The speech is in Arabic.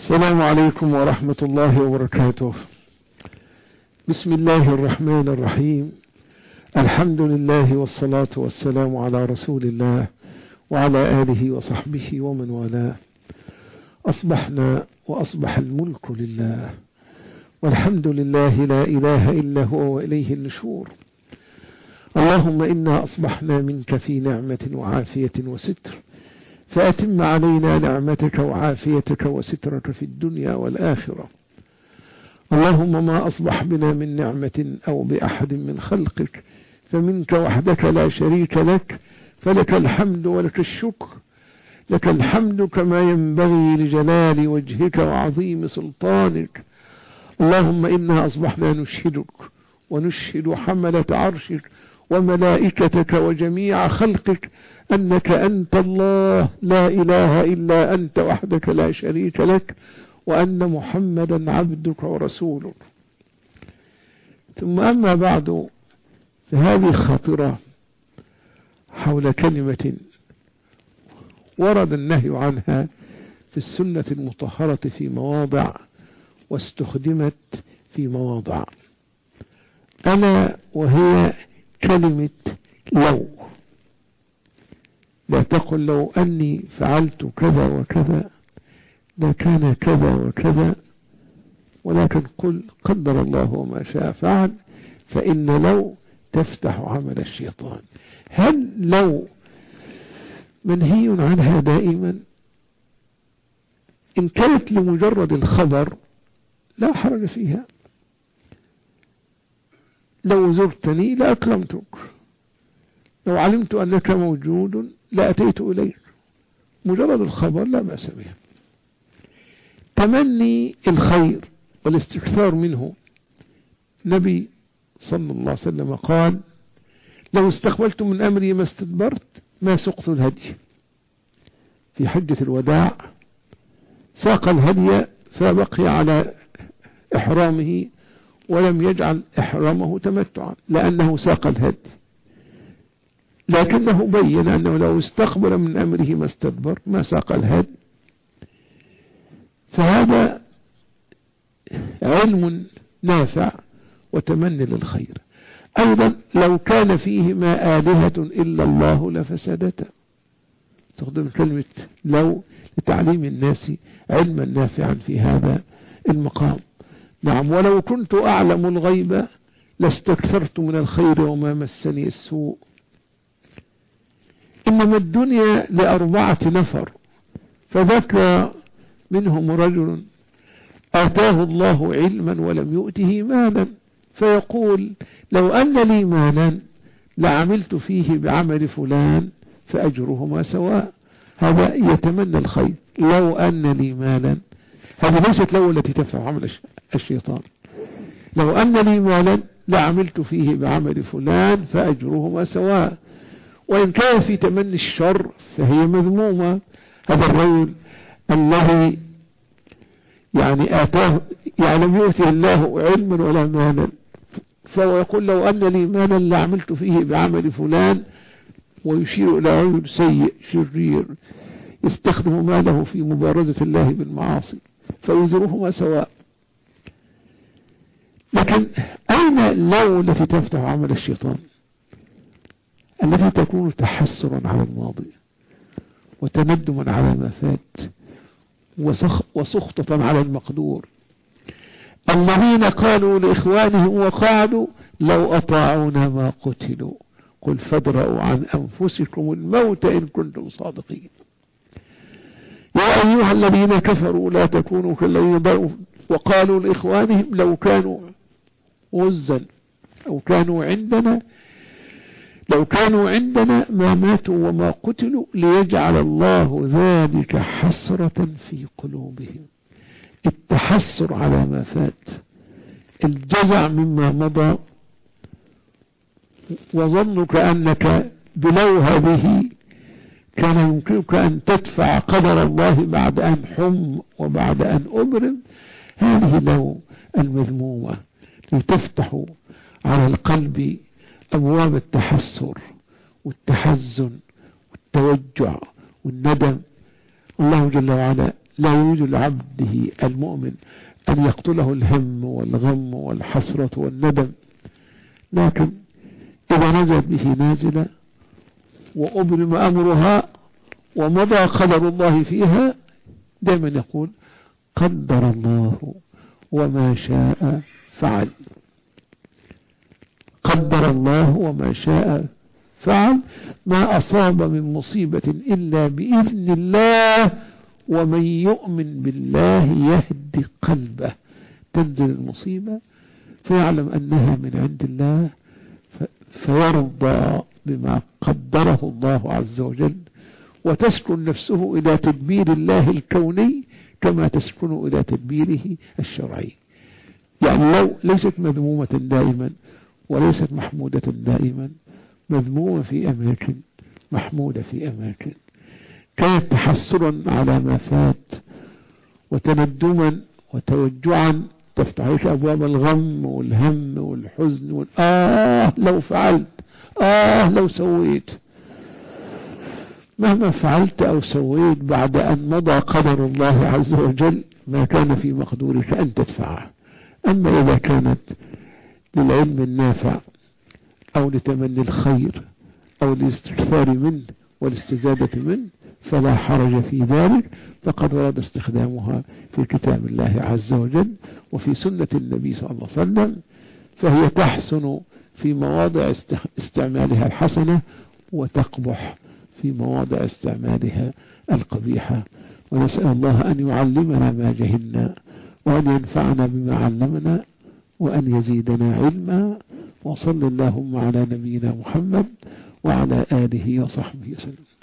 السلام عليكم ورحمة الله وبركاته. بسم الله الرحمن الرحيم. الحمد لله والصلاة والسلام على رسول الله وعلى آله وصحبه ومن والاه. أصبحنا وأصبح الملك لله، والحمد لله لا إله إلا هو وإليه النشور. اللهم إنا أصبحنا منك في نعمة وعافية وستر، فأتم علينا نعمتك وعافيتك وسترك في الدنيا والآخرة. اللهم ما أصبح بنا من نعمة أو بأحد من خلقك فمنك وحدك لا شريك لك، فلك الحمد ولك الشكر. لك الحمد كما ينبغي لجلال وجهك وعظيم سلطانك. اللهم إنا أصبحنا نشهدك ونشهد حملة عرشك وملائكتك وجميع خلقك أنك أنت الله لا إله إلا أنت وحدك لا شريك لك، وأن محمدا عبدك ورسولك. ثم أما بعد، فهذه خاطرة حول كلمة ورد النهي عنها في السنة المطهرة في مواضع واستخدمت في مواضع، ألا وهي كلمة لو. لا تقل لو أني فعلت كذا وكذا لكان كذا وكذا، ولكن قل قدر الله وما شاء فعل، فإن لو تفتح عمل الشيطان. هل لو منهي عنها دائما؟ إن كانت لمجرد الخبر لا حرج فيها. لو زرتني لأكرمتك، لو علمت أنك موجود لأتيت إليك، مجرد الخبر لا بأس به. تمني الخير والاستكثار منه، النبي صلى الله عليه وسلم قال: لو استقبلت من أمري ما استدبرت ما سقت الهدي. في حجة الوداع ساق الهدي فبقي على إحرامه ولم يجعل إحرامه تمتعا لأنه ساق الهدي، لكنه بين أنه لو استقبل من أمره ما استدبر ما ساق الهدي. فهذا علم نافع وتمني للخير. أيضا لو كان فيهما آلهة إلا الله لفسدتا، تقدم كلمة لو لتعليم الناس علما نافعا في هذا المقام. نعم، ولو كنت أعلم الغيب لاستكثرت من الخير وما مسني السوء. إنما الدنيا ل4 نفر، فذكر منهم رجل آتاه الله علما ولم يؤته مالا، فيقول: لو أن لي مالا لعملت فيه بعمل فلان فأجرهما سواء. هذا يتمنى الخير. لو أن لي مالا، هذه ليست لو التي تفتح عمل الشيطان. لو أن لي مالا لعملت فيه بعمل فلان فأجرهما سواء. وإن كان في تمني الشر فهي مذمومة. هذا الرجل الذي آتاه لم يؤته الله علما ولا مالا، فهو يقول: لو أن لي مالا لعملت فيه بعمل فلان، ويشير إلى رجل سيء شرير يستخدم ماله في مبارزة الله بالمعاصي، فيزرهما سواء. لكن أين لو التي تفتح عمل الشيطان؟ التي تكون تحسرا على الماضي وتندما على ما فات وسخطة على المقدور. الذين قالوا لإخوانهم وقعدوا: لو أطاعونا ما قتلوا قل فادرءوا عن أنفسكم الموت إن كنتم صادقين. يا أيها الذين كفروا لا تكونوا كالذين ضلوا وقالوا لإخوانهم لو كانوا غزا أو لو كانوا عندنا ما ماتوا وما قتلوا ليجعل الله ذلك حسرة في قلوبهم. التحسر على ما فات، الجزع مما مضى، وظنك أنك بلو هذه كان يمكنك أن تدفع قدر الله بعد أن حم وبعد أن أبرم. هذه لو المذمومة لتفتح على القلب أبواب التحسر والتحزن والتوجع والندم. الله جل وعلا لا يريد لعبده المؤمن أن يقتله الهم والغم والحسرة والندم، لكن إذا نزلت به نازلة وأبرم أمرها ومضى قدر الله فيها، دائما يقول قدر الله وما شاء فعل. قدر الله وما شاء فعل، ما أصاب من مصيبة إلا بإذن الله، ومن يؤمن بالله يهدي قلبه. تنزل المصيبة فيعلم أنها من عند الله، فيرضى بما قدره الله عز وجل، وتسكن نفسه إلى تدبير الله الكوني كما تسكن إلى تدبيره الشرعي. يعني لو ليست مذمومة دائما وليست محمودة دائما، مذمومة في أماكن، محمودة في أماكن، كانت تحسرا على ما فات وتندما وتوجعا، تفتح أبواب الغم والهم والحزن لو فعلت، لو سويت. مهما فعلت أو سويت بعد أن مضى قدر الله عز وجل ما كان في مقدورك أن تدفعه. أما إذا كانت للعلم النافع أو لتمني الخير أو الاستكثار منه والاستزادة منه فلا حرج في ذلك، فقد ورد استخدامها في كتاب الله عز وجل وفي سنة النبي صلى الله عليه وسلم، فهي تحسن في مواضع استعمالها الحسنة وتقبح في مواضع استعمالها القبيحة. ونسأل الله أن يعلمنا ما جهلنا، وأن ينفعنا بما علمنا، وأن يزيدنا علما. وصل اللهم على نبينا محمد وعلى آله وصحبه وسلم.